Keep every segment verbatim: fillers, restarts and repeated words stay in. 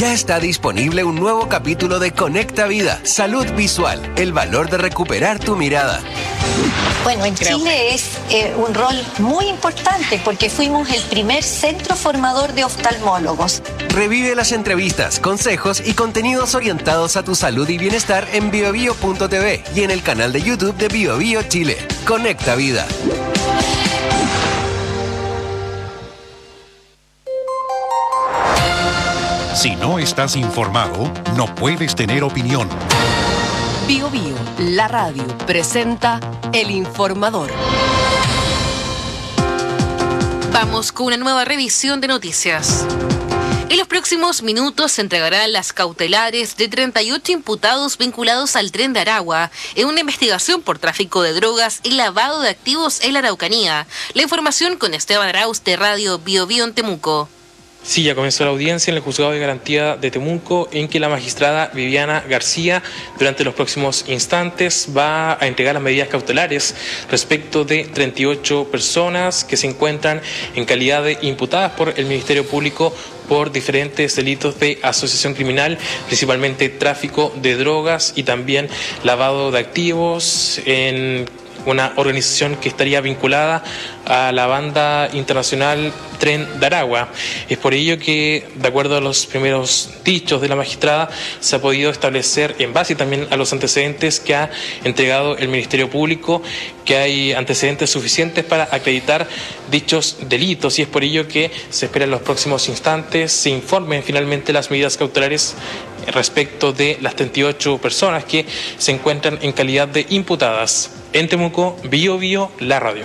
Ya está disponible un nuevo capítulo de Conecta Vida, Salud Visual, el valor de recuperar tu mirada. Bueno, en Creo. Chile es eh, un rol muy importante porque fuimos el primer centro formador de oftalmólogos. Revive las entrevistas, consejos y contenidos orientados a tu salud y bienestar en biobio punto t v y en el canal de YouTube de BioBio Chile. Conecta Vida. Si no estás informado, no puedes tener opinión. BioBio, la radio, presenta El Informador. Vamos con una nueva revisión de noticias. En los próximos minutos se entregarán las cautelares de treinta y ocho imputados vinculados al Tren de Aragua en una investigación por tráfico de drogas y lavado de activos en la Araucanía. La información con Esteban Arauz de Radio BioBio en Temuco. Sí, ya comenzó la audiencia en el Juzgado de Garantía de Temuco, en que la magistrada Viviana García, durante los próximos instantes, va a entregar las medidas cautelares respecto de treinta y ocho personas que se encuentran en calidad de imputadas por el Ministerio Público por diferentes delitos de asociación criminal, principalmente tráfico de drogas y también lavado de activos en una organización que estaría vinculada a la banda internacional Tren de Aragua. Es por ello que, de acuerdo a los primeros dichos de la magistrada, se ha podido establecer, en base también a los antecedentes que ha entregado el Ministerio Público, que hay antecedentes suficientes para acreditar dichos delitos, y es por ello que se espera en los próximos instantes se informen finalmente las medidas cautelares respecto de las treinta y ocho personas que se encuentran en calidad de imputadas. En Temuco, BioBio, la radio.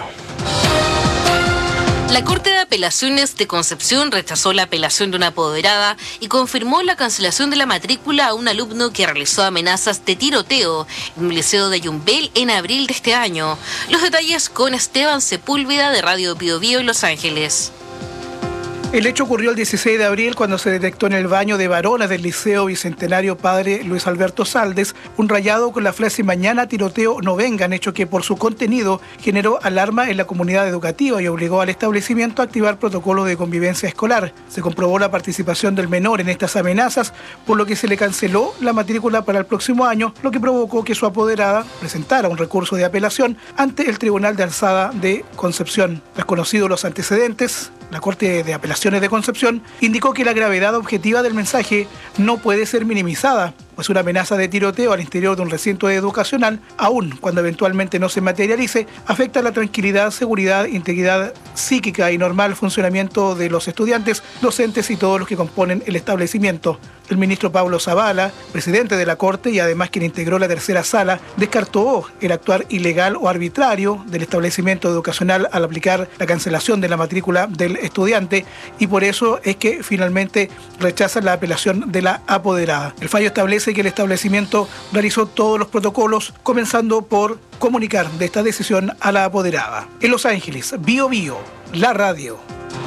La Corte de Apelaciones de Concepción rechazó la apelación de una apoderada y confirmó la cancelación de la matrícula a un alumno que realizó amenazas de tiroteo en el Liceo de Yumbel en abril de este año. Los detalles con Esteban Sepúlveda de Radio BioBio en Los Ángeles. El hecho ocurrió el dieciséis de abril cuando se detectó en el baño de varones del Liceo Bicentenario Padre Luis Alberto Saldes un rayado con la frase "mañana tiroteo no vengan", hecho que por su contenido generó alarma en la comunidad educativa y obligó al establecimiento a activar protocolos de convivencia escolar. Se comprobó la participación del menor en estas amenazas, por lo que se le canceló la matrícula para el próximo año, lo que provocó que su apoderada presentara un recurso de apelación ante el Tribunal de Alzada de Concepción. Tras conocidos los antecedentes, la Corte de Apelaciones de Concepción indicó que la gravedad objetiva del mensaje no puede ser minimizada, pues una amenaza de tiroteo al interior de un recinto educacional, aun cuando eventualmente no se materialice, afecta la tranquilidad, seguridad, integridad psíquica y normal funcionamiento de los estudiantes, docentes y todos los que componen el establecimiento. El ministro Pablo Zavala, presidente de la Corte y además quien integró la tercera sala, descartó el actuar ilegal o arbitrario del establecimiento educacional al aplicar la cancelación de la matrícula del estudiante, y por eso es que finalmente rechaza la apelación de la apoderada. El fallo establece que el establecimiento realizó todos los protocolos, comenzando por comunicar de esta decisión a la apoderada. En Los Ángeles, BioBio, la radio.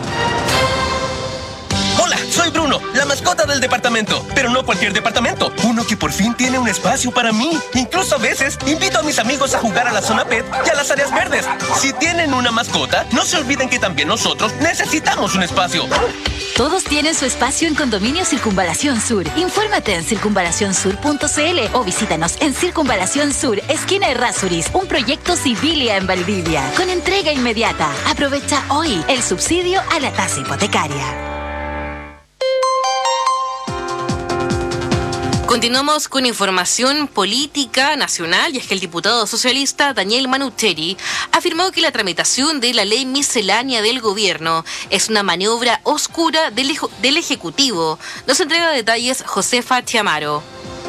Hola, soy Bruno, la mascota del departamento, pero no cualquier departamento, uno que por fin tiene un espacio para mí. Incluso a veces invito a mis amigos a jugar a la zona pet y a las áreas verdes. Si tienen una mascota, no se olviden que también nosotros necesitamos un espacio. Todos tienen su espacio en Condominio Circunvalación Sur. Infórmate en circunvalación sur punto c l o visítanos en Circunvalación Sur, esquina Errázuriz, un proyecto Civilia en Valdivia, con entrega inmediata. Aprovecha hoy el subsidio a la tasa hipotecaria. Continuamos con información política nacional, y es que el diputado socialista Daniel Manucheri afirmó que la tramitación de la ley miscelánea del gobierno es una maniobra oscura del, ejo, del Ejecutivo. Nos entrega detalles Josefa Chiamaro.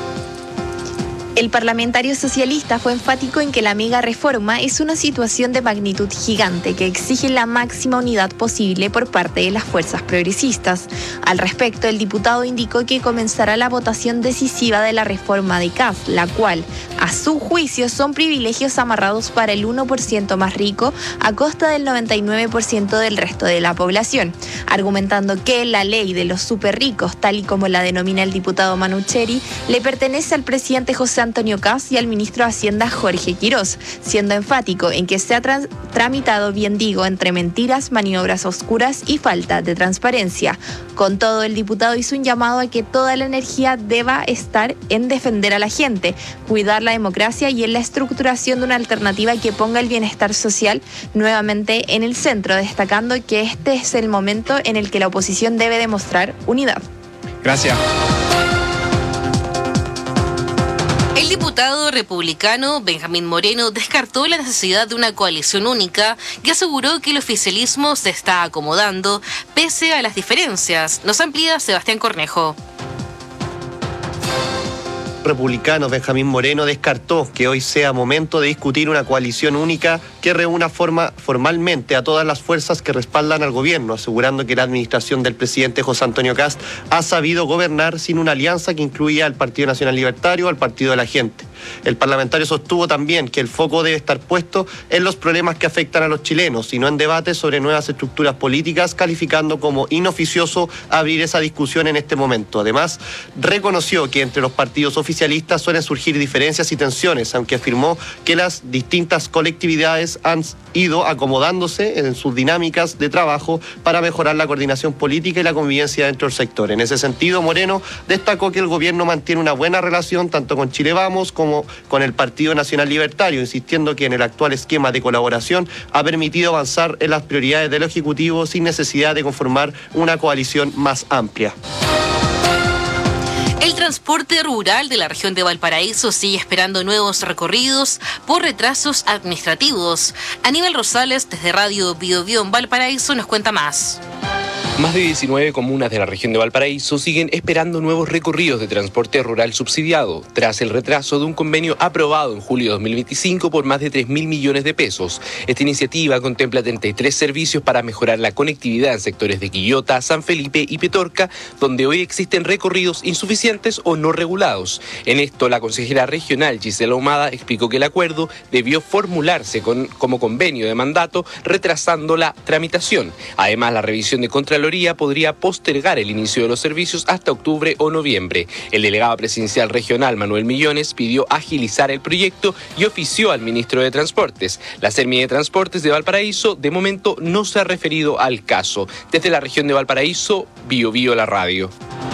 El parlamentario socialista fue enfático en que la mega reforma es una situación de magnitud gigante que exige la máxima unidad posible por parte de las fuerzas progresistas. Al respecto, el diputado indicó que comenzará la votación decisiva de la reforma de C A S, la cual, a su juicio, son privilegios amarrados para el uno por ciento más rico a costa del noventa y nueve por ciento del resto de la población, argumentando que la ley de los superricos, tal y como la denomina el diputado Manucheri, le pertenece al presidente José Antonio Kast y al ministro de Hacienda Jorge Quirós, siendo enfático en que se ha tra- tramitado, bien digo, entre mentiras, maniobras oscuras y falta de transparencia. Con todo, el diputado hizo un llamado a que toda la energía deba estar en defender a la gente, cuidar la democracia y en la estructuración de una alternativa que ponga el bienestar social nuevamente en el centro, destacando que este es el momento en el que la oposición debe demostrar unidad. Gracias. El diputado republicano Benjamín Moreno descartó la necesidad de una coalición única y aseguró que el oficialismo se está acomodando pese a las diferencias. Nos amplía Sebastián Cornejo. Republicano Benjamín Moreno descartó que hoy sea momento de discutir una coalición única que reúna forma, formalmente a todas las fuerzas que respaldan al gobierno, asegurando que la administración del presidente José Antonio Kast ha sabido gobernar sin una alianza que incluya al Partido Nacional Libertario o al Partido de la Gente. El parlamentario sostuvo también que el foco debe estar puesto en los problemas que afectan a los chilenos y no en debates sobre nuevas estructuras políticas, calificando como inoficioso abrir esa discusión en este momento. Además, reconoció que entre los partidos oficialistas suelen surgir diferencias y tensiones, aunque afirmó que las distintas colectividades han ido acomodándose en sus dinámicas de trabajo para mejorar la coordinación política y la convivencia dentro del sector. En ese sentido, Moreno destacó que el gobierno mantiene una buena relación tanto con Chile Vamos como con el Partido Nacional Libertario, insistiendo que en el actual esquema de colaboración ha permitido avanzar en las prioridades del Ejecutivo sin necesidad de conformar una coalición más amplia. El transporte rural de la región de Valparaíso sigue esperando nuevos recorridos por retrasos administrativos. Aníbal Rosales, desde Radio Bio Bio en Valparaíso, nos cuenta más. Más de diecinueve comunas de la región de Valparaíso siguen esperando nuevos recorridos de transporte rural subsidiado, tras el retraso de un convenio aprobado en julio de dos mil veinticinco por más de tres mil millones de pesos. Esta iniciativa contempla treinta y tres servicios para mejorar la conectividad en sectores de Quillota, San Felipe y Petorca, donde hoy existen recorridos insuficientes o no regulados. En esto, la consejera regional Gisela Ahumada explicó que el acuerdo debió formularse con, como convenio de mandato, retrasando la tramitación. Además, la revisión de Contraloría podría postergar el inicio de los servicios hasta octubre o noviembre. El delegado presidencial regional Manuel Millones pidió agilizar el proyecto y ofició al ministro de Transportes. La Sermi de Transportes de Valparaíso de momento no se ha referido al caso. Desde la región de Valparaíso, Bio Bio la radio.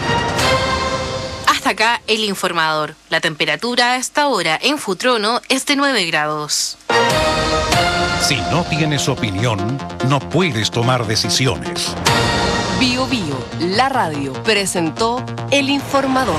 Hasta acá el informador. La temperatura a esta hora en Futrono es de nueve grados. Si no tienes opinión, no puedes tomar decisiones. Bio Bio, la radio, presentó El Informador.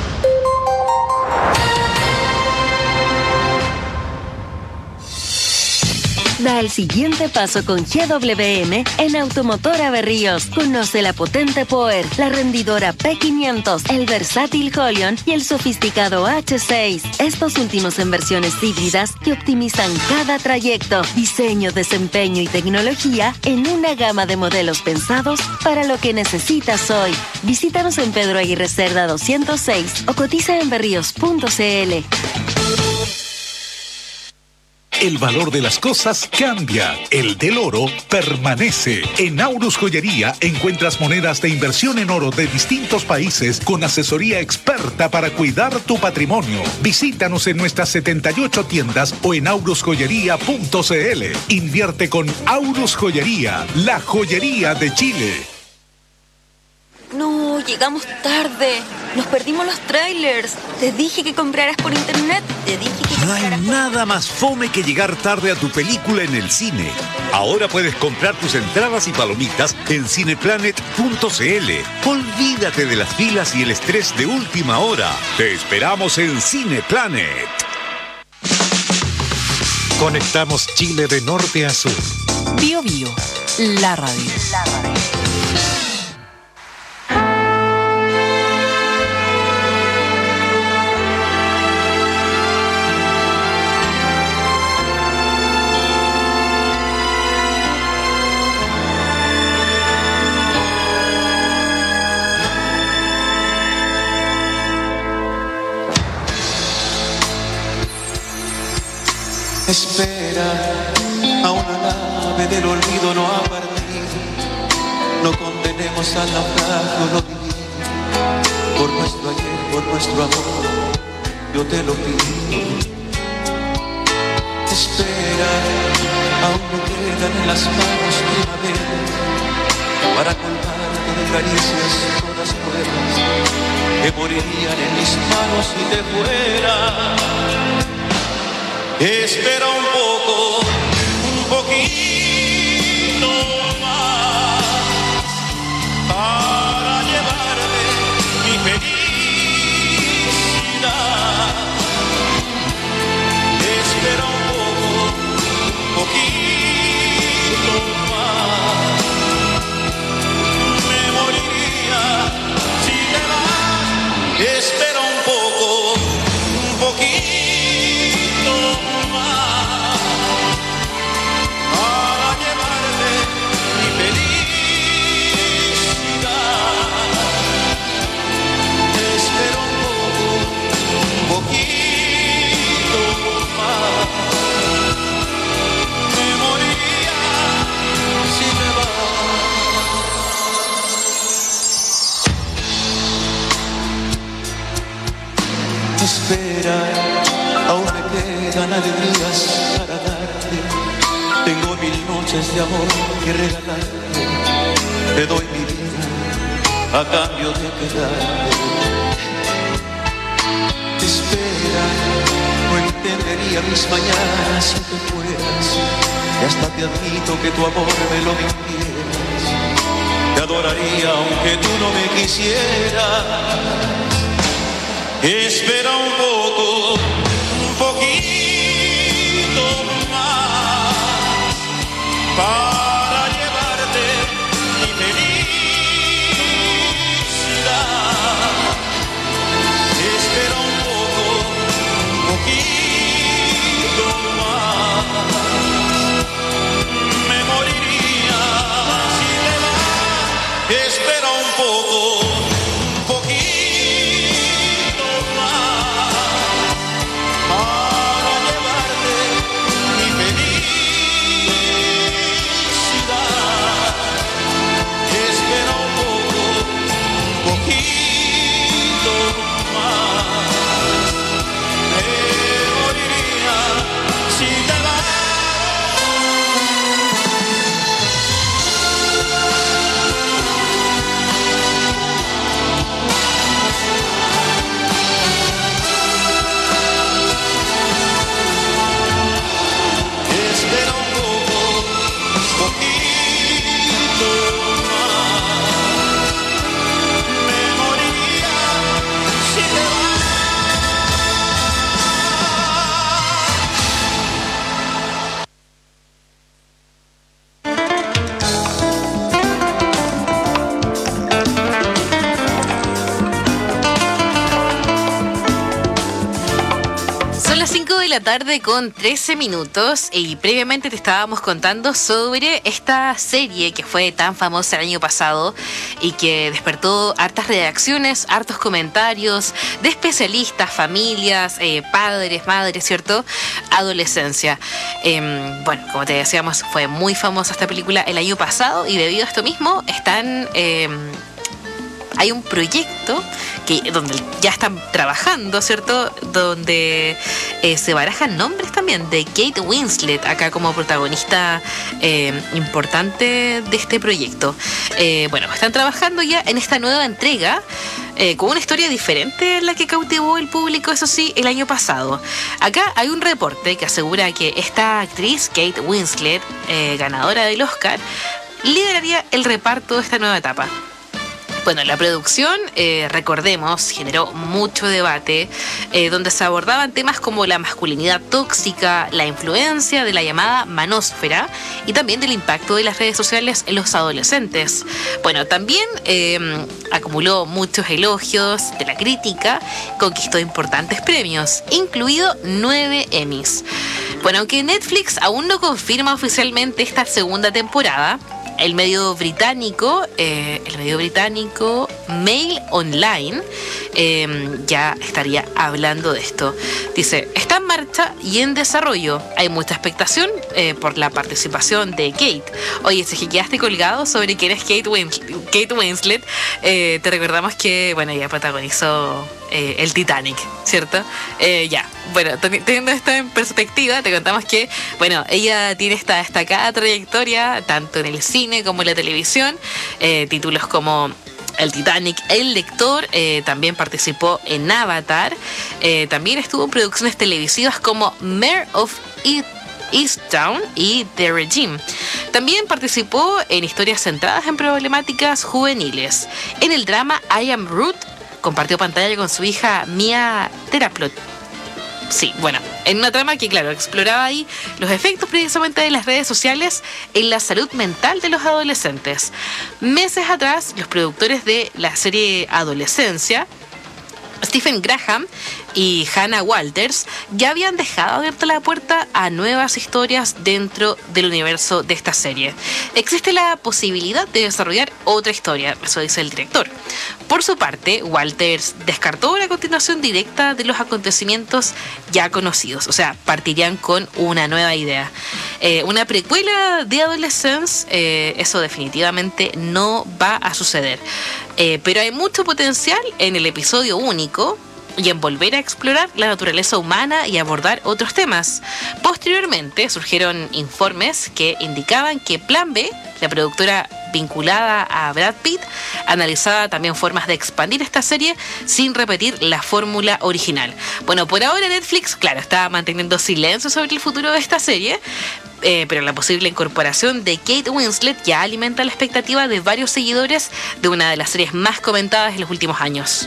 Da el siguiente paso con G W M en Automotora Berríos. Conoce la potente Power, la rendidora P quinientos, el versátil Holion y el sofisticado H seis. Estos últimos en versiones híbridas que optimizan cada trayecto, diseño, desempeño y tecnología en una gama de modelos pensados para lo que necesitas hoy. Visítanos en Pedro Aguirre Cerda doscientos seis o cotiza en berríos punto c l. El valor de las cosas cambia. El del oro permanece. En Aurus Joyería encuentras monedas de inversión en oro de distintos países con asesoría experta para cuidar tu patrimonio. Visítanos en nuestras setenta y ocho tiendas o en aurus joyería punto c l. Invierte con Aurus Joyería, la joyería de Chile. No, llegamos tarde. Nos perdimos los trailers. Te dije que compraras por internet. Te dije que No hay nada más fome que llegar tarde a tu película en el cine. Ahora puedes comprar tus entradas y palomitas en cineplanet punto c l. Olvídate de las filas y el estrés de última hora. Te esperamos en Cineplanet. Conectamos Chile de norte a sur. Bio Bio, la radio. La radio. Espera, a una nave del olvido no ha partido. No condenemos al naufragio lo vivido. Por nuestro ayer, por nuestro amor, yo te lo pido. Espera, aún me quedan en las manos primavera para colmarte de caricias todas nuevas que morirían en mis manos si te fuera. Espera un poco, un poquito más para llevarme mi felicidad. Espera un poco, un poquito más. Me moriría si te vas. Espera un poco, un poquito más para llevarte mi felicidad. Espera un poco, un poquito más. Me moriría si te vas. Espera, aún me quedan alegrías para darte. Tengo mil noches de amor que regalarte. Te doy mi vida a cambio de quedarte. Espera, no entendería mis mañanas si te fueras. Y hasta te admito que tu amor me lo mintieras. Te adoraría aunque tú no me quisieras. Espera un poco, un poquito más para llevarte mi felicidad. Espera un poco, un poquito más. Me moriría si te vas. Espera un poco, un poquito para llevarte mi felicidad. Espera un poco, un poquito más. Me moriría si te vas. Espera un poco, un poquito más. Me moriría si te vas. Son las cinco de la tarde con trece minutos y previamente te estábamos contando sobre esta serie que fue tan famosa el año pasado y que despertó hartas reacciones, hartos comentarios de especialistas, familias, eh, padres, madres, ¿cierto? Adolescencia. Eh, bueno, como te decíamos, fue muy famosa esta película el año pasado y debido a esto mismo están... Eh, hay un proyecto que donde ya están trabajando, ¿cierto? Donde eh, se barajan nombres también de Kate Winslet acá como protagonista eh, importante de este proyecto. Eh, bueno, están trabajando ya en esta nueva entrega eh, con una historia diferente a la que cautivó el público, eso sí, el año pasado. Acá hay un reporte que asegura que esta actriz, Kate Winslet, eh, ganadora del Oscar, lideraría el reparto de esta nueva etapa. Bueno, la producción, eh, recordemos, generó mucho debate, eh, donde se abordaban temas como la masculinidad tóxica, la influencia de la llamada manósfera y también del impacto de las redes sociales en los adolescentes. Bueno, también eh, acumuló muchos elogios de la crítica, conquistó importantes premios, incluido nueve Emmys. Bueno, aunque Netflix aún no confirma oficialmente esta segunda temporada, El medio británico, eh, el medio británico Mail Online eh, ya estaría hablando de esto. Dice, está en marcha y en desarrollo. Hay mucha expectación eh, por la participación de Kate. Oye, si quedaste colgado sobre quién es Kate Winslet, Kate Winslet eh, te recordamos que, bueno, ella protagonizó eh, el Titanic, ¿cierto? Eh, ya, bueno, teniendo esto en perspectiva, te contamos que, bueno, ella tiene esta destacada trayectoria, tanto en el cine como en la televisión, eh, títulos como El Titanic, El Lector, eh, también participó en Avatar, eh, también estuvo en producciones televisivas como Mare of Easttown y The Regime. También participó en historias centradas en problemáticas juveniles. En el drama I Am Ruth, compartió pantalla con su hija Mia Teraplot. Sí, bueno, en una trama que, claro, exploraba ahí los efectos precisamente de las redes sociales en la salud mental de los adolescentes. Meses atrás, los productores de la serie Adolescencia, Stephen Graham y Hannah Walters, ya habían dejado abierta la puerta a nuevas historias dentro del universo de esta serie. Existe la posibilidad de desarrollar otra historia, eso dice el director. Por su parte, Walters descartó la continuación directa de los acontecimientos ya conocidos, o sea, partirían con una nueva idea. Eh, una precuela de Adolescence, eh, eso definitivamente no va a suceder. Eh, pero hay mucho potencial en el episodio único y en volver a explorar la naturaleza humana y abordar otros temas. Posteriormente surgieron informes que indicaban que Plan B, la productora vinculada a Brad Pitt, analizaba también formas de expandir esta serie sin repetir la fórmula original. Bueno, por ahora Netflix, claro, está manteniendo silencio sobre el futuro de esta serie, eh, pero la posible incorporación de Kate Winslet ya alimenta la expectativa de varios seguidores de una de las series más comentadas en los últimos años.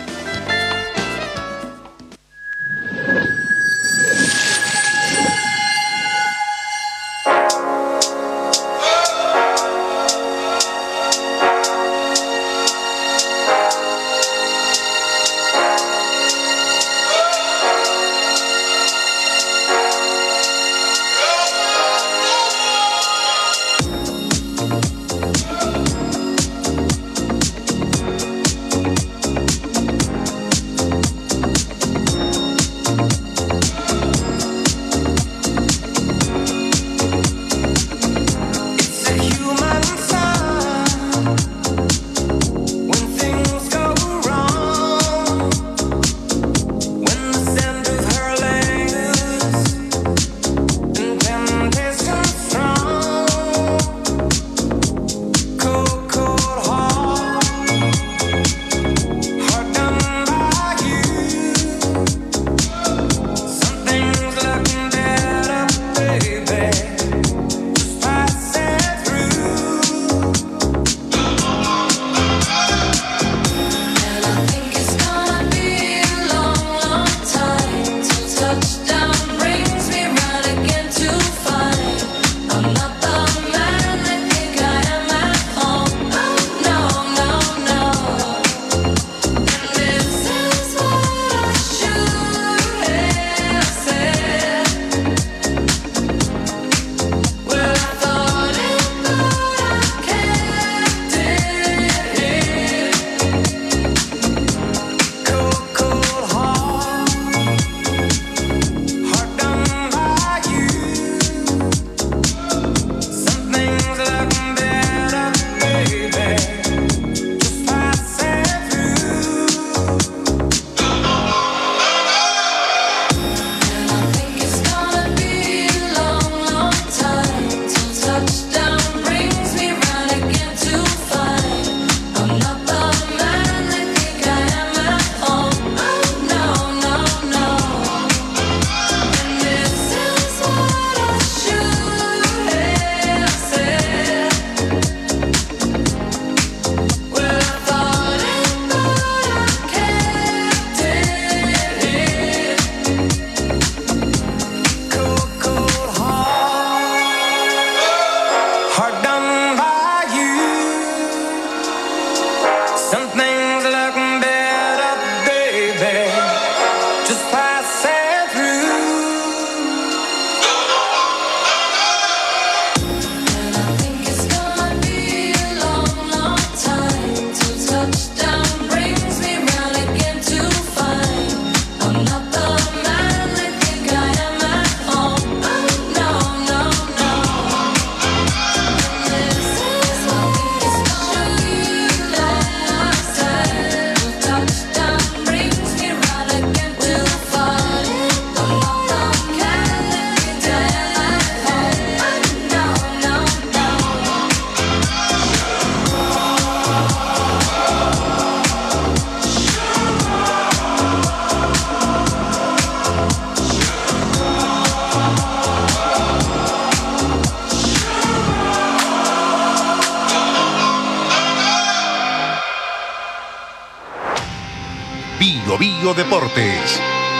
Bio Deportes.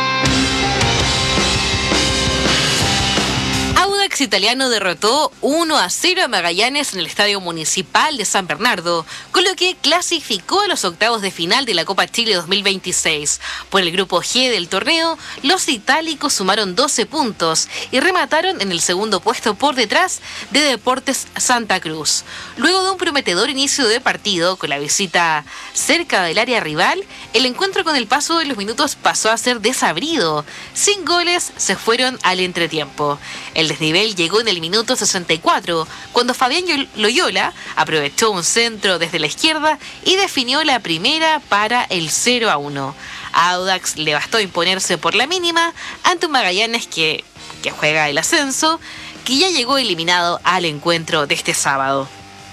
Audax Italiano derrotó uno a cero a Magallanes en el Estadio Municipal de San Bernardo, con lo que clasificó a los octavos de final de la Copa Chile dos mil veintiséis. Por el grupo G del torneo, los itálicos sumaron doce puntos y remataron en el segundo puesto por detrás de Deportes Santa Cruz. Luego de un prometedor inicio de partido con la visita cerca del área rival, el encuentro con el paso de los minutos pasó a ser desabrido. Sin goles se fueron al entretiempo. El desnivel llegó en el minuto sesenta y cuatro, cuando Fabián Loyola aprovechó un centro desde la izquierda y definió la primera para el cero a uno. A Audax le bastó imponerse por la mínima ante un Magallanes que, que juega el ascenso, que ya llegó eliminado al encuentro de este sábado.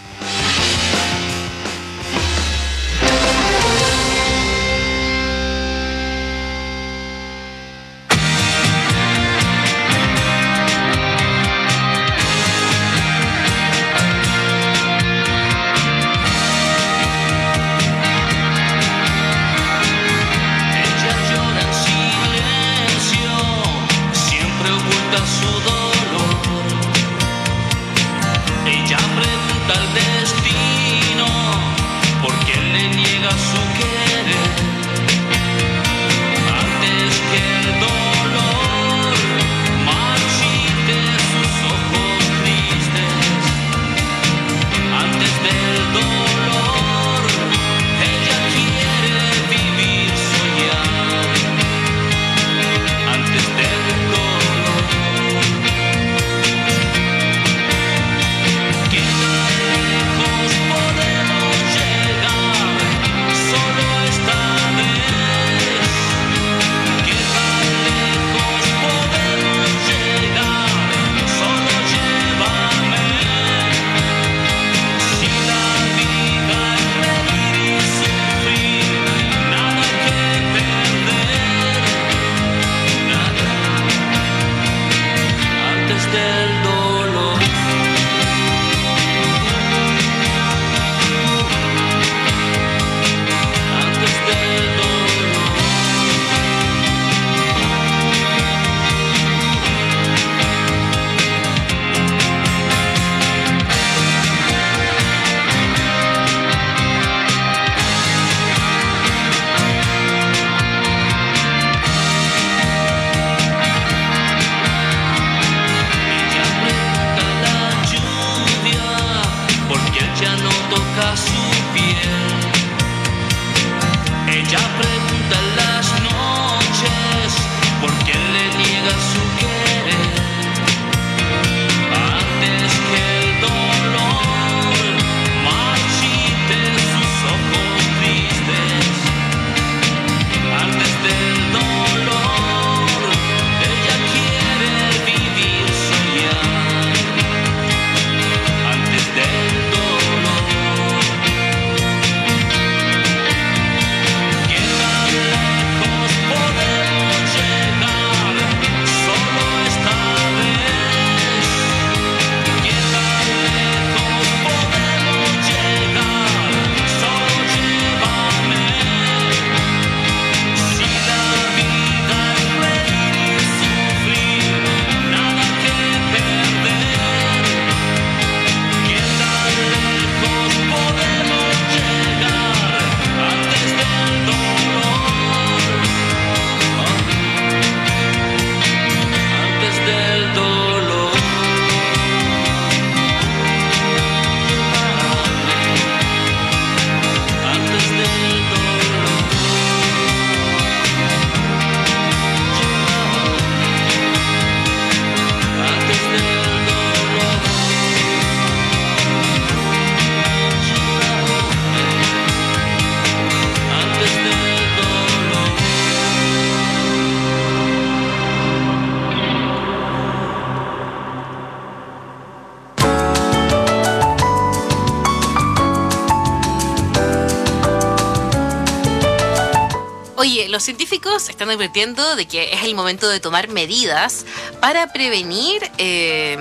Oye, los científicos están advirtiendo de que es el momento de tomar medidas para prevenir eh,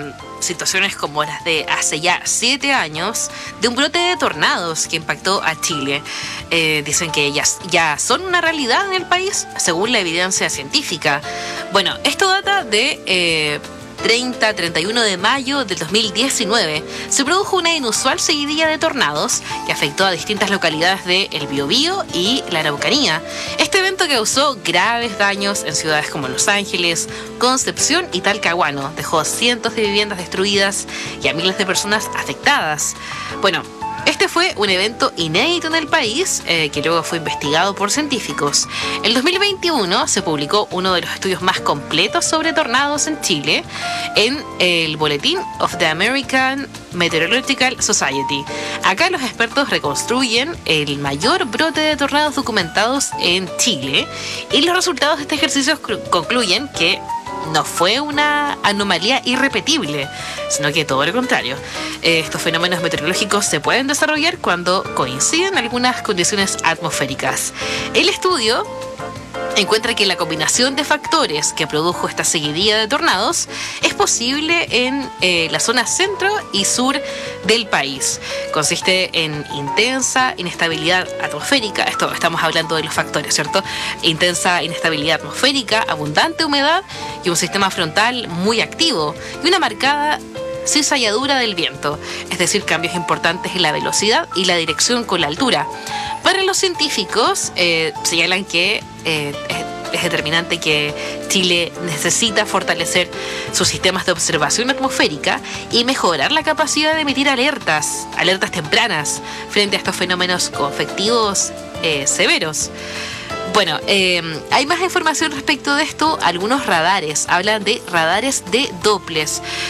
situaciones como las de hace ya siete años, de un brote de tornados que impactó a Chile. Eh, dicen que ellas ya son una realidad en el país, según la evidencia científica. Bueno, esto data de eh, treinta a treinta y uno de mayo del dos mil diecinueve. Se produjo una inusual seguidilla de tornados que afectó a distintas localidades de El Biobío y la Araucanía. Este evento causó graves daños en ciudades como Los Ángeles, Concepción y Talcahuano. Dejó cientos de viviendas destruidas y a miles de personas afectadas. Bueno, este fue un evento inédito en el país, eh, que luego fue investigado por científicos. En dos mil veintiuno se publicó uno de los estudios más completos sobre tornados en Chile en el Bulletin of the American Meteorological Society. Acá los expertos reconstruyen el mayor brote de tornados documentados en Chile y los resultados de este ejercicio concluyen que no fue una anomalía irrepetible, sino que todo lo contrario. Estos fenómenos meteorológicos se pueden desarrollar cuando coinciden algunas condiciones atmosféricas. El estudio encuentra que la combinación de factores que produjo esta seguidilla de tornados es posible en eh, la zona centro y sur del país. Consiste en intensa inestabilidad atmosférica, esto estamos hablando de los factores, ¿cierto? Intensa inestabilidad atmosférica, abundante humedad y un sistema frontal muy activo y una marcada cizalladura del viento, es decir, cambios importantes en la velocidad y la dirección con la altura. Para los científicos, eh, señalan que eh, es determinante que Chile necesita fortalecer sus sistemas de observación atmosférica y mejorar la capacidad de emitir alertas, alertas tempranas frente a estos fenómenos convectivos eh, severos. Bueno, eh, hay más información respecto de esto. Algunos radares hablan de radares de Doppler,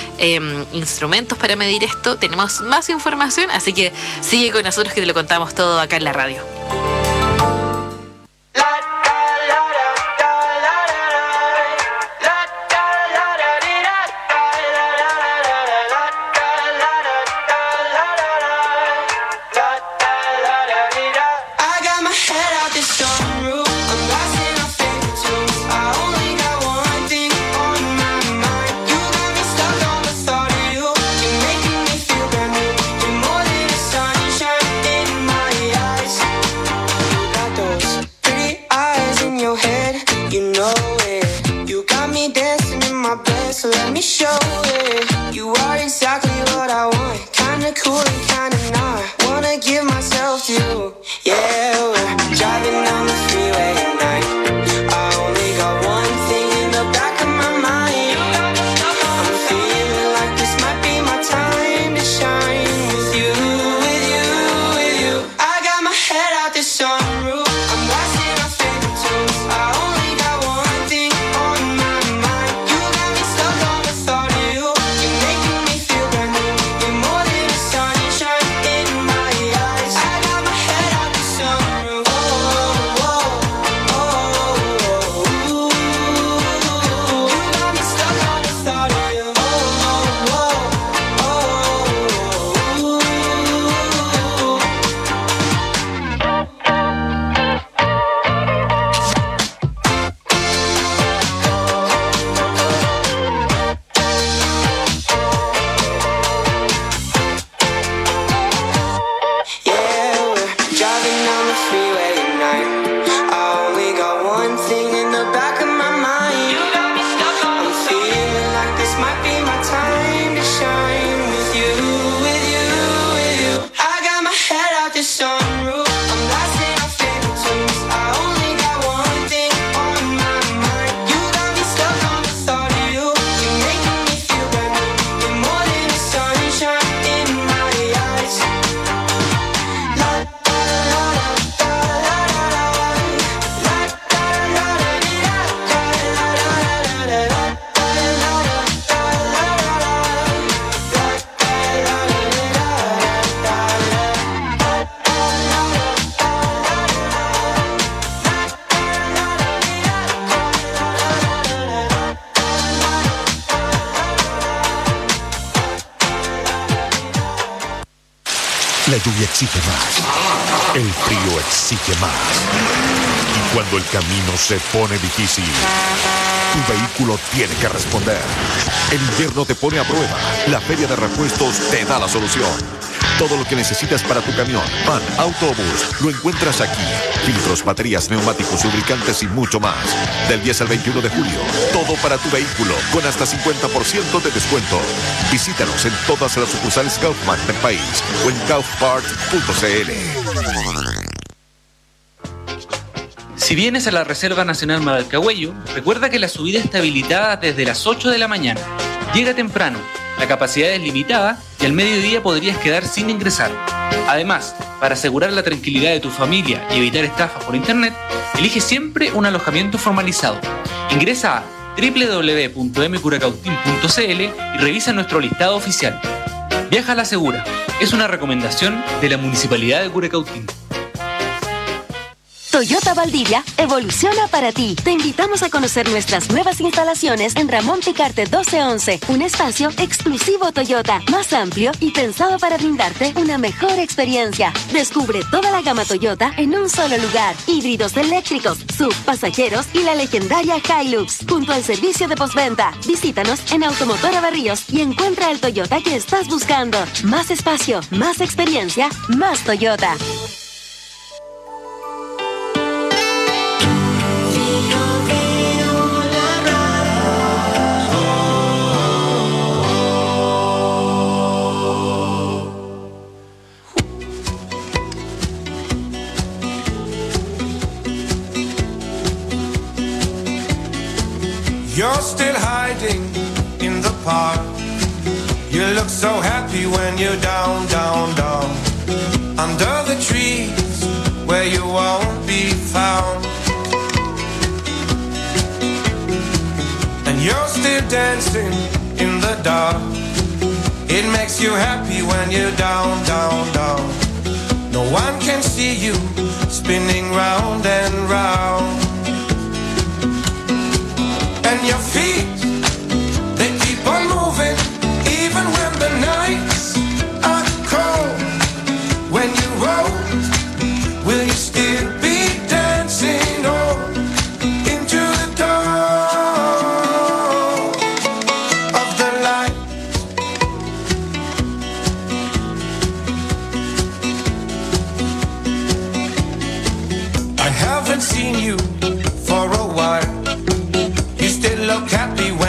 eh, instrumentos para medir esto. Tenemos más información, así que sigue con nosotros que te lo contamos todo acá en la radio. La lluvia exige más, el frío exige más. Y cuando el camino se pone difícil, Tu vehículo tiene que responder. El invierno te pone a prueba. La Feria de Repuestos te da la solución. Todo lo que necesitas para tu camión, van, autobús, lo encuentras aquí. Filtros, baterías, neumáticos, lubricantes y mucho más. Del diez al veintiuno de julio, todo para tu vehículo, con hasta cincuenta por ciento de descuento. Visítanos en todas las sucursales Kaufman del país o en kaufpart punto c l. Si vienes a la Reserva Nacional Madalcahuello, recuerda que la subida está habilitada desde las ocho de la mañana. Llega temprano, la capacidad es limitada y al mediodía podrías quedar sin ingresar. Además, para asegurar la tranquilidad de tu familia y evitar estafas por internet, elige siempre un alojamiento formalizado. Ingresa a doble u doble u doble u punto m curacautín punto c l y revisa nuestro listado oficial. Viaja a la segura. Es una recomendación de la Municipalidad de Curacautín. Toyota Valdivia evoluciona para ti. Te invitamos a conocer nuestras nuevas instalaciones en Ramón Picarte doce once, un espacio exclusivo Toyota, más amplio y pensado para brindarte una mejor experiencia. Descubre toda la gama Toyota en un solo lugar. Híbridos eléctricos, sub, pasajeros y la legendaria Hilux, junto al servicio de postventa. Visítanos en Automotora Berríos y encuentra el Toyota que estás buscando. Más espacio, más experiencia, más Toyota. You're still hiding in the park. You look so happy when you're down, down, down. Under the trees where you won't be found. And you're still dancing in the dark. It makes you happy when you're down, down, down. No one can see you spinning round and round. And your feet, they keep on moving, even when the nights are cold. When you roll, will you still be dancing on into the dawn of the light? I haven't seen you for a while. Look happy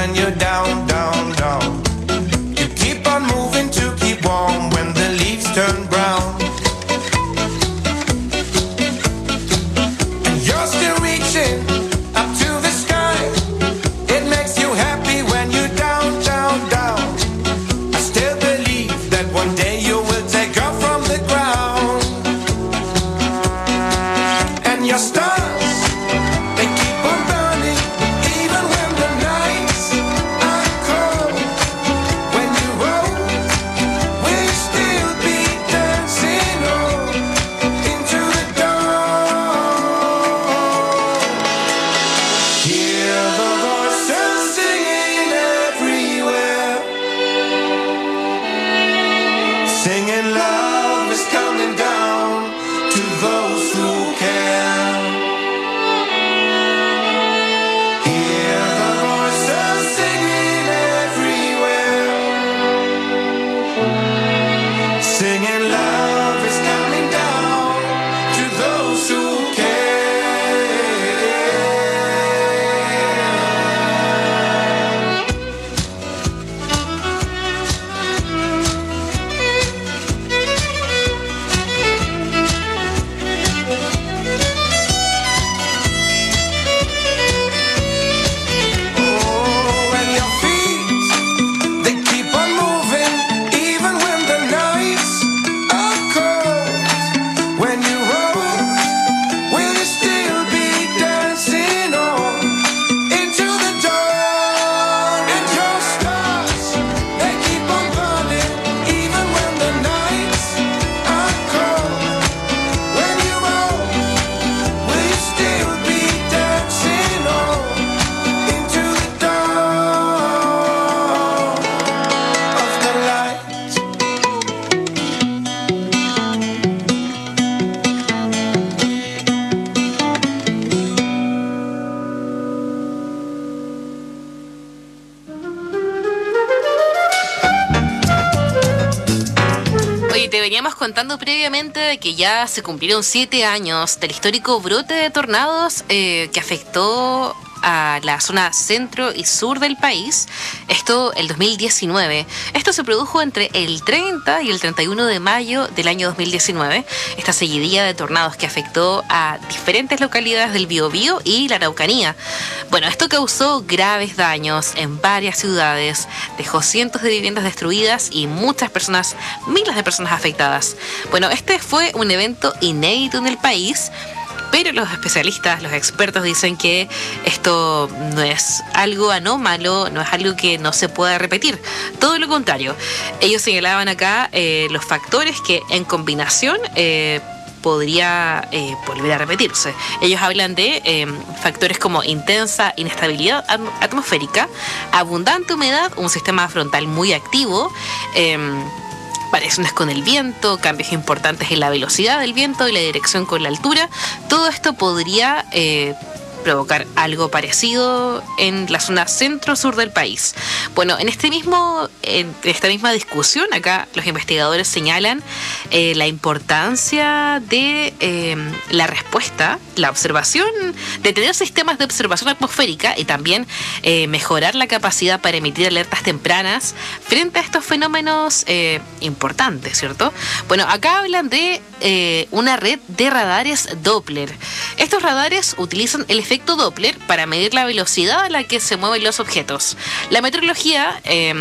veníamos contando previamente de que ya se cumplieron siete años del histórico brote de tornados eh, que afectó a la zona centro y sur del país, esto el dos mil diecinueve. Esto se produjo entre el treinta y el treinta y uno de mayo del año dos mil diecinueve, esta seguidilla de tornados que afectó a diferentes localidades del Biobío y la Araucanía. Bueno, esto causó graves daños en varias ciudades, dejó cientos de viviendas destruidas y muchas personas, miles de personas afectadas. Bueno, este fue un evento inédito en el país, pero los especialistas, los expertos dicen que esto no es algo anómalo, no es algo que no se pueda repetir. Todo lo contrario. Ellos señalaban acá eh, los factores que en combinación eh, podría eh, volver a repetirse. Ellos hablan de eh, factores como intensa inestabilidad atmosférica, abundante humedad, un sistema frontal muy activo, eh, variaciones con el viento, cambios importantes en la velocidad del viento y la dirección con la altura. Todo esto podría eh, provocar algo parecido en la zona centro-sur del país. Bueno, en este mismo, en esta misma discusión, acá los investigadores señalan eh, la importancia de eh, la respuesta, la observación, de tener sistemas de observación atmosférica y también eh, mejorar la capacidad para emitir alertas tempranas frente a estos fenómenos eh, importantes, ¿cierto? Bueno, acá hablan de eh, una red de radares Doppler. Estos radares utilizan el efecto Doppler para medir la velocidad a la que se mueven los objetos. La meteorología eh,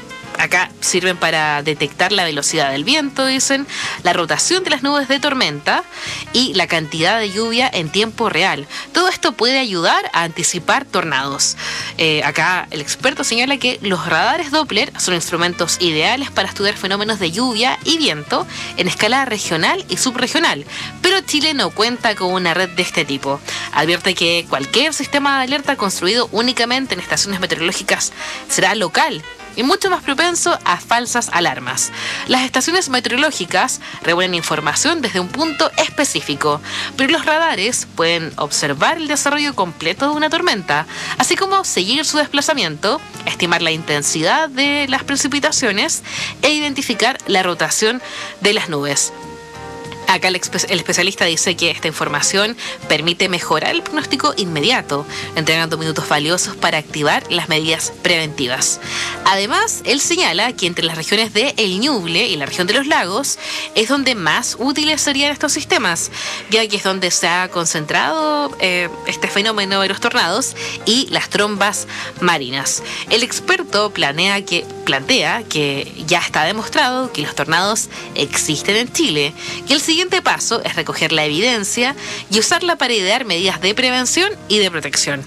acá sirven para detectar la velocidad del viento, dicen, la rotación de las nubes de tormenta y la cantidad de lluvia en tiempo real. Todo esto puede ayudar a anticipar tornados. Eh, acá el experto señala que los radares Doppler son instrumentos ideales para estudiar fenómenos de lluvia y viento en escala regional y subregional, pero Chile no cuenta con una red de este tipo. Advierte que cualquier sistema de alerta construido únicamente en estaciones meteorológicas será local y mucho más propenso a falsas alarmas. Las estaciones meteorológicas reúnen información desde un punto específico, pero los radares pueden observar el desarrollo completo de una tormenta, así como seguir su desplazamiento, estimar la intensidad de las precipitaciones e identificar la rotación de las nubes. Acá el, espe- el especialista dice que esta información permite mejorar el pronóstico inmediato, entregando minutos valiosos para activar las medidas preventivas. Además, él señala que entre las regiones de El Ñuble y la región de los lagos es donde más útiles serían estos sistemas, ya que es donde se ha concentrado eh, este fenómeno de los tornados y las trombas marinas. El experto planea que, plantea que ya está demostrado que los tornados existen en Chile, y el El siguiente paso es recoger la evidencia y usarla para idear medidas de prevención y de protección.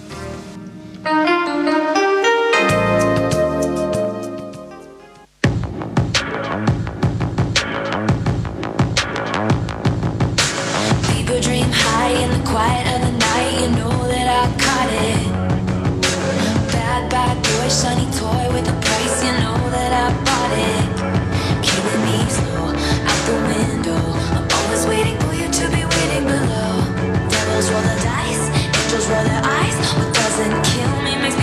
Roll the dice, angels roll their eyes. What doesn't kill me makes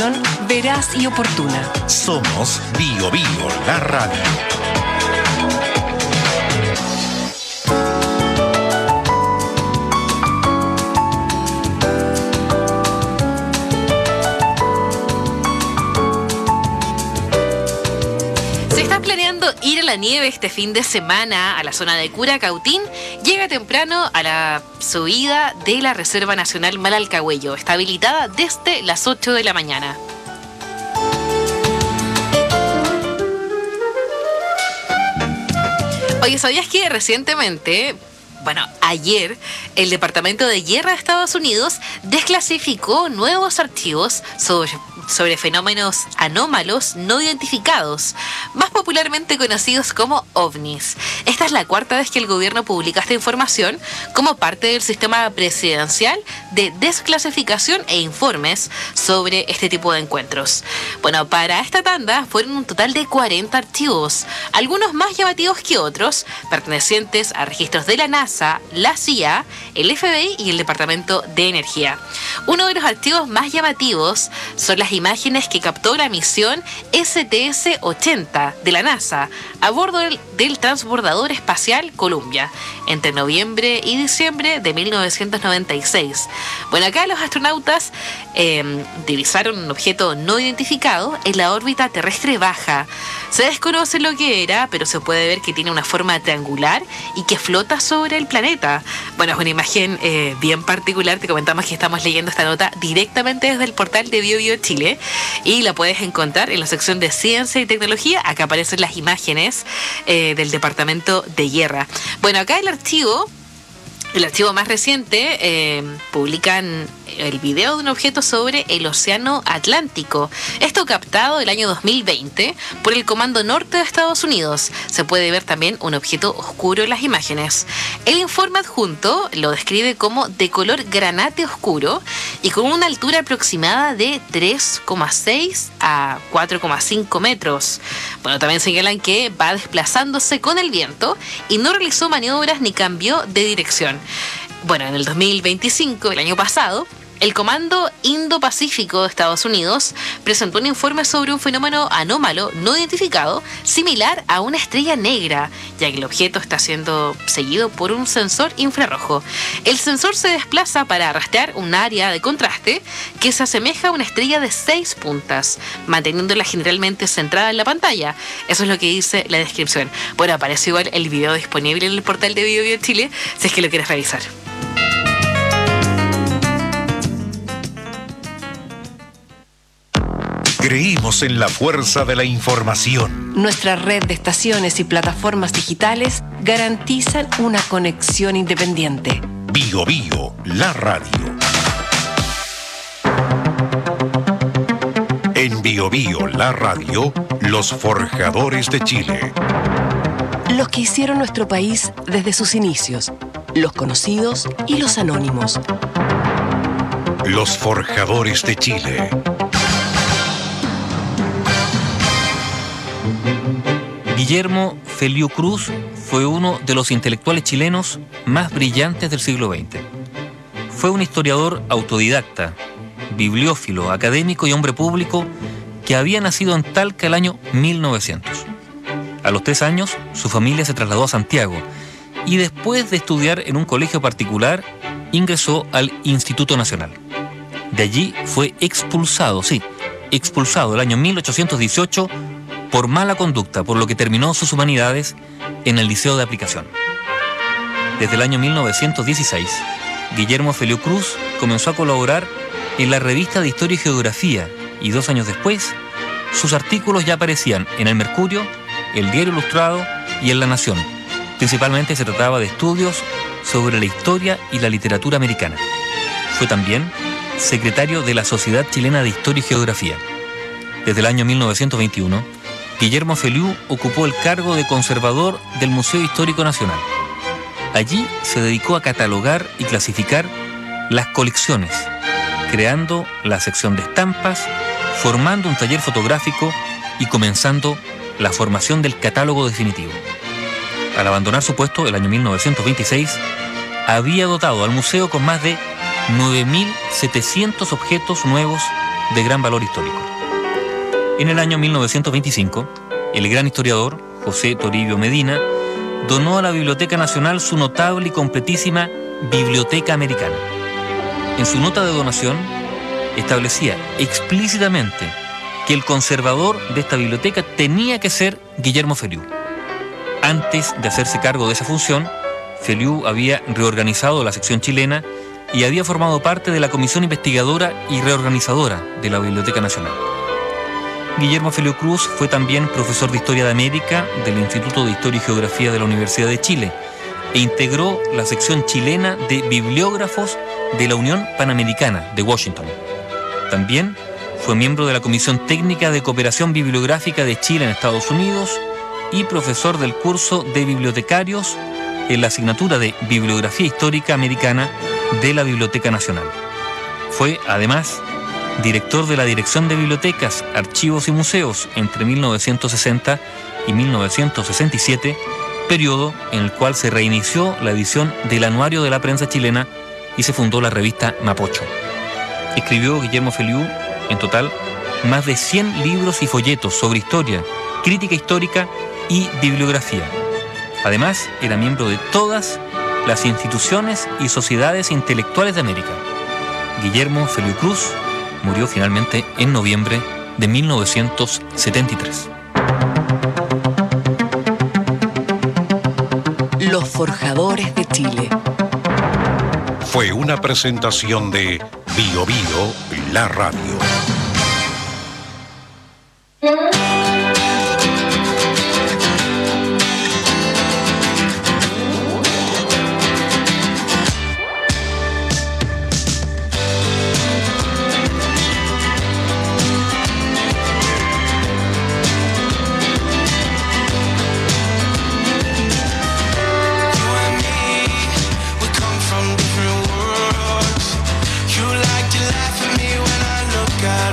información veraz y oportuna. Somos Bio Bio, la radio. Ir a la nieve este fin de semana a la zona de Curacautín. Llega temprano a la subida de la Reserva Nacional Malalcahuello. Está habilitada desde las ocho de la mañana. Oye, ¿sabías que recientemente, bueno, ayer, el Departamento de Guerra de Estados Unidos desclasificó nuevos archivos sobre sobre fenómenos anómalos no identificados, más popularmente conocidos como ovnis? Esta es la cuarta vez que el gobierno publica esta información como parte del sistema presidencial de desclasificación e informes sobre este tipo de encuentros. Bueno, para esta tanda fueron un total de cuarenta archivos, algunos más llamativos que otros, pertenecientes a registros de la NASA, la C I A, el F B I y el Departamento de Energía. Uno de los archivos más llamativos son las imágenes que captó la misión S T S ochenta de la NASA a bordo del, del transbordador espacial Columbia entre noviembre y diciembre de mil novecientos noventa y seis. Bueno, acá los astronautas eh, divisaron un objeto no identificado en la órbita terrestre baja. Se desconoce lo que era, pero se puede ver que tiene una forma triangular y que flota sobre el planeta. Bueno, es una imagen eh, bien particular. Te comentamos que estamos leyendo esta nota directamente desde el portal de Bio Bio Chile y la puedes encontrar en la sección de Ciencia y Tecnología. Acá aparecen las imágenes eh, del Departamento de Guerra. Bueno, acá el archivo... El archivo más reciente eh, publican el video de un objeto sobre el Océano Atlántico. Esto captado el año dos mil veinte por el Comando Norte de Estados Unidos. Se puede ver también un objeto oscuro en las imágenes. El informe adjunto lo describe como de color granate oscuro y con una altura aproximada de tres coma seis a cuatro coma cinco metros. Bueno, también señalan que va desplazándose con el viento y no realizó maniobras ni cambió de dirección. Bueno, en el dos mil veinticinco, el año pasado, el Comando Indo-Pacífico de Estados Unidos presentó un informe sobre un fenómeno anómalo no identificado similar a una estrella negra, ya que el objeto está siendo seguido por un sensor infrarrojo. El sensor se desplaza para rastrear un área de contraste que se asemeja a una estrella de seis puntas, manteniéndola generalmente centrada en la pantalla. Eso es lo que dice la descripción. Bueno, aparece igual el video disponible en el portal de Bio Bio Chile, si es que lo quieres revisar. Creímos en la fuerza de la información. Nuestra red de estaciones y plataformas digitales garantizan una conexión independiente. Bio Bio, la radio. En Bio Bio, la radio, los forjadores de Chile. Los que hicieron nuestro país desde sus inicios, los conocidos y los anónimos. Los forjadores de Chile. Guillermo Feliu Cruz fue uno de los intelectuales chilenos más brillantes del siglo veinte. Fue un historiador autodidacta, bibliófilo, académico y hombre público que había nacido en Talca el año mil novecientos. A los tres años, su familia se trasladó a Santiago y después de estudiar en un colegio particular, ingresó al Instituto Nacional. De allí fue expulsado, sí, expulsado el año mil ochocientos dieciocho por mala conducta, por lo que terminó sus humanidades en el Liceo de Aplicación. Desde el año mil novecientos dieciséis, Guillermo Feliu Cruz comenzó a colaborar en la revista de Historia y Geografía y dos años después, sus artículos ya aparecían en El Mercurio, El Diario Ilustrado y en La Nación. Principalmente se trataba de estudios sobre la historia y la literatura americana. Fue también secretario de la Sociedad Chilena de Historia y Geografía. Desde el año mil novecientos veintiuno, Guillermo Feliu ocupó el cargo de conservador del Museo Histórico Nacional. Allí se dedicó a catalogar y clasificar las colecciones, creando la sección de estampas, formando un taller fotográfico y comenzando la formación del catálogo definitivo. Al abandonar su puesto el año mil novecientos veintiséis, había dotado al museo con más de nueve mil setecientos objetos nuevos de gran valor histórico. En el año mil novecientos veinticinco, el gran historiador José Toribio Medina donó a la Biblioteca Nacional su notable y completísima Biblioteca Americana. En su nota de donación establecía explícitamente que el conservador de esta biblioteca tenía que ser Guillermo Feliú. Antes de hacerse cargo de esa función, Feliú había reorganizado la sección chilena y había formado parte de la comisión investigadora y reorganizadora de la Biblioteca Nacional. Guillermo Feliú Cruz fue también profesor de Historia de América del Instituto de Historia y Geografía de la Universidad de Chile e integró la sección chilena de bibliógrafos de la Unión Panamericana de Washington. También fue miembro de la Comisión Técnica de Cooperación Bibliográfica de Chile en Estados Unidos y profesor del curso de bibliotecarios en la asignatura de Bibliografía Histórica Americana de la Biblioteca Nacional. Fue, además, director de la Dirección de Bibliotecas, Archivos y Museos entre mil novecientos sesenta y mil novecientos sesenta y siete, periodo en el cual se reinició la edición del Anuario de la Prensa Chilena y se fundó la revista Mapocho. Escribió Guillermo Feliú, en total, más de cien libros y folletos sobre historia, crítica histórica y bibliografía. Además, era miembro de todas las instituciones y sociedades intelectuales de América. Guillermo Feliú Cruz murió finalmente en noviembre de mil novecientos setenta y tres. Los Forjadores de Chile. Fue una presentación de Bio Bio, la radio. God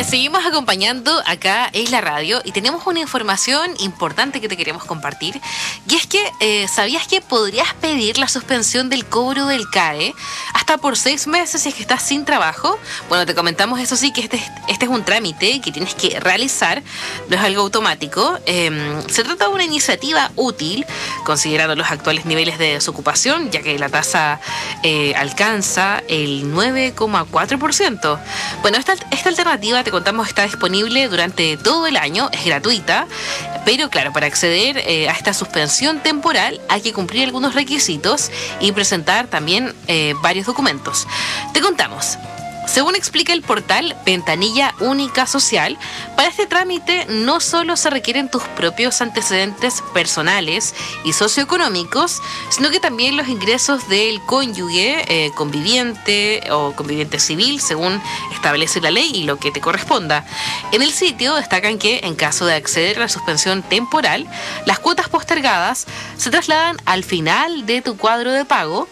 Te seguimos acompañando acá en la radio y tenemos una información importante que te queremos compartir. Y es que, eh, ¿sabías que podrías pedir la suspensión del cobro del C A E hasta por seis meses si es que estás sin trabajo? Bueno, te comentamos eso sí, que este, este es un trámite que tienes que realizar, no es algo automático. Eh, se trata de una iniciativa útil, considerando los actuales niveles de desocupación, ya que la tasa eh, alcanza el nueve coma cuatro por ciento. Bueno, esta, esta alternativa, te contamos, está disponible durante todo el año, es gratuita, pero claro, para acceder eh, a esta suspensión temporal hay que cumplir algunos requisitos y presentar también eh, varios documentos. Te contamos. Según explica el portal Ventanilla Única Social, para este trámite no solo se requieren tus propios antecedentes personales y socioeconómicos, sino que también los ingresos del cónyuge, eh, conviviente o conviviente civil, según establece la ley y lo que te corresponda. En el sitio destacan que, en caso de acceder a la suspensión temporal, las cuotas postergadas se trasladan al final de tu cuadro de pago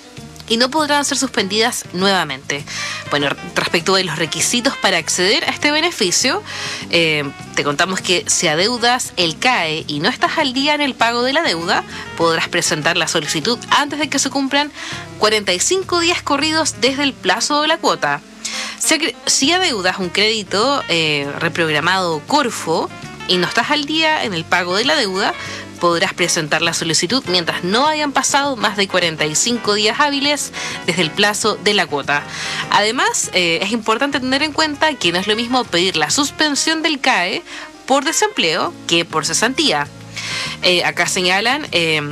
y no podrán ser suspendidas nuevamente. Bueno, respecto de los requisitos para acceder a este beneficio, eh, te contamos que si adeudas el C A E y no estás al día en el pago de la deuda, podrás presentar la solicitud antes de que se cumplan cuarenta y cinco días corridos desde el plazo de la cuota. Si, si adeudas un crédito eh, reprogramado Corfo y no estás al día en el pago de la deuda, podrás presentar la solicitud mientras no hayan pasado más de cuarenta y cinco días hábiles desde el plazo de la cuota. Además, eh, es importante tener en cuenta que no es lo mismo pedir la suspensión del C A E por desempleo que por cesantía. Eh, acá señalan eh,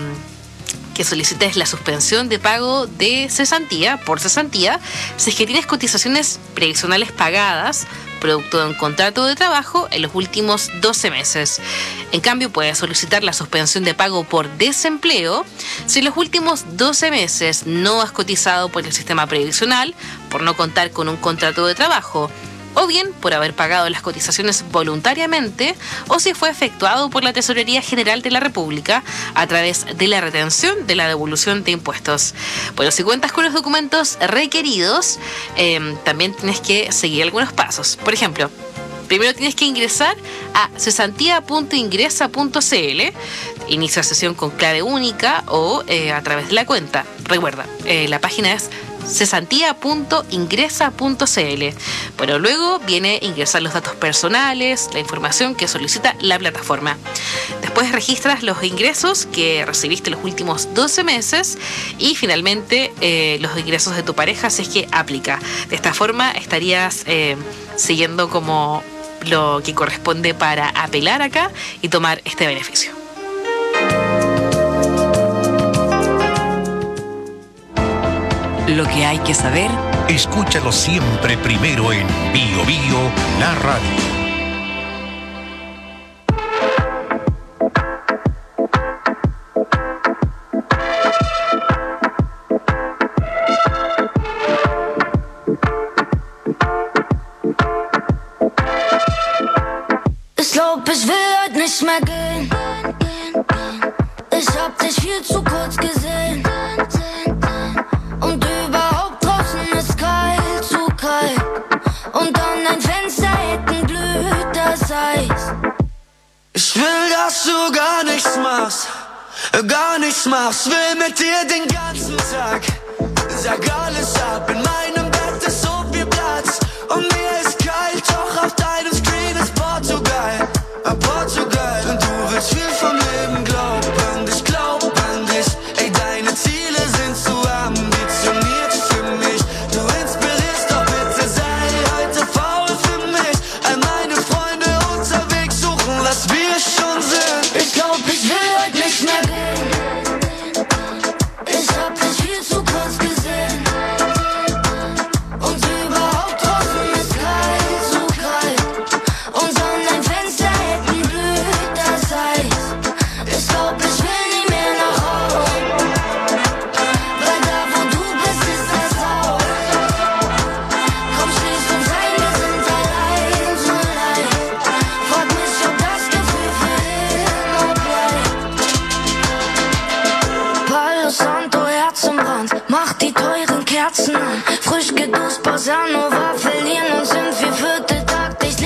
que solicites la suspensión de pago de cesantía por cesantía si es que tienes cotizaciones previsionales pagadas producto de un contrato de trabajo en los últimos doce meses. En cambio, puedes solicitar la suspensión de pago por desempleo si en los últimos doce meses no has cotizado por el sistema previsional, por no contar con un contrato de trabajo, o bien por haber pagado las cotizaciones voluntariamente, o si fue efectuado por la Tesorería General de la República a través de la retención de la devolución de impuestos. Bueno, si cuentas con los documentos requeridos, eh, también tienes que seguir algunos pasos. Por ejemplo, primero tienes que ingresar a cesantía punto ingresa punto c l, inicia sesión con clave única o eh, a través de la cuenta. Recuerda, eh, la página es cesantía punto ingresa punto c l. Bueno, luego viene ingresar los datos personales, la información que solicita la plataforma. Después registras los ingresos que recibiste los últimos doce meses y finalmente eh, los ingresos de tu pareja si es que aplica. De esta forma estarías eh, siguiendo como lo que corresponde para apelar acá y tomar este beneficio. Lo que hay que saber. Escúchalo siempre primero en Bio Bio, la radio. Ich glaub, ich will heute nicht mehr gehen. Ich hab dich viel zu kurz gesehen. Und überhaupt draußen ist kalt, zu kalt. Und an dein Fenster hinten blüht das Eis. Ich will, dass du gar nichts machst, gar nichts machst. Will mit dir den ganzen Tag. Sag alles ab, in meinem Bett ist so viel Platz. Und mir ist kalt, doch auf deinem Screen ist Portugal. Portugal. Und du willst viel vom Leben glauben, ich glaub an dich. Ey, deine Ziele sind zu ambitioniert für mich. Du inspirierst, doch bitte sei heute faul für mich. All meine Freunde unterwegs suchen, was wir schon sind. Ich glaub, ich will heute nicht mehr gehen. Ich hab dich viel zu kurz gesehen. Und überhaupt draußen ist kalt, zu kalt. Und an dein Fenster hinten blüht das Eis. Ich glaub, ich will nie mehr nach Hause. Weil da, wo du bist, ist das Haus. Komm, schließ uns ein, wir sind allein, so leicht. Frag mich, ob das Gefühl für immer bleibt. Palo Santo, Herz im Brand, mach die teuren Kerzen an. Frisch geduscht, Bossa Nova, verlieren uns im vierviertel Tag. Dich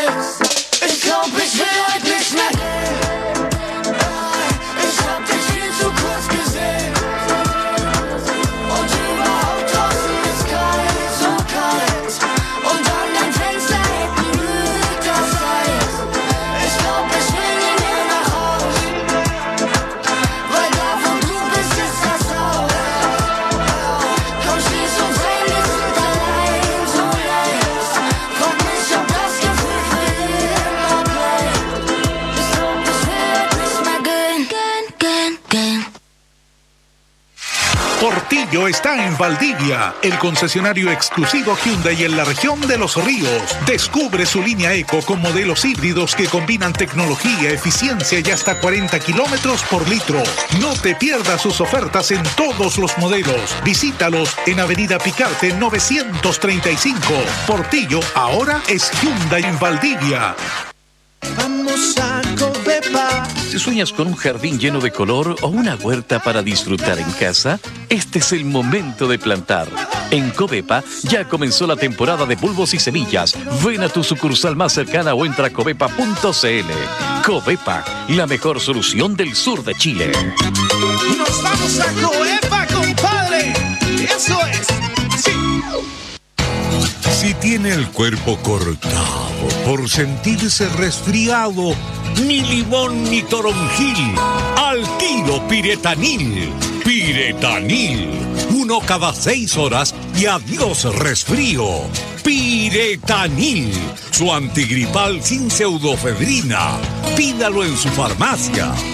weiß, ich glaub, ich will heute nicht mehr gehen. Ich hab dich viel zu kurz gesehen. Und überhaupt draußen ist kalt, so kalt. Und an dein Fenster hinten blüht das Eis. Ich glaub, ich will nie mehr nach Haus. Weil da, wo du bist, ist das Haus. Komm, schließ uns ein, wir sind allein, so leicht. Frag mich, ob das Gefühl für immer bleibt. Ich glaub, ich will heute nicht mehr gehen, gehen, gehen, gehen. Portillo está en Valdivia, el concesionario exclusivo Hyundai en la región de Los Ríos. Descubre su línea Eco con modelos híbridos que combinan tecnología, eficiencia y hasta cuarenta kilómetros por litro. No te pierdas sus ofertas en todos los modelos. Visítalos en Avenida Picarte novecientos treinta y cinco. Portillo ahora es Hyundai en Valdivia. Vamos a Covepa. Si sueñas con un jardín lleno de color o una huerta para disfrutar en casa, este es el momento de plantar. En Covepa ya comenzó la temporada de bulbos y semillas. Ven a tu sucursal más cercana o entra a covepa punto c l. Covepa, la mejor solución del sur de Chile. Nos vamos a Covepa, compadre. Eso es. Sí. Si tiene el cuerpo cortado por sentirse resfriado, ni limón ni toronjil, al tiro Piretanil. Piretanil, uno cada seis horas y adiós resfrío. Piretanil, su antigripal sin pseudofedrina. Pídalo en su farmacia.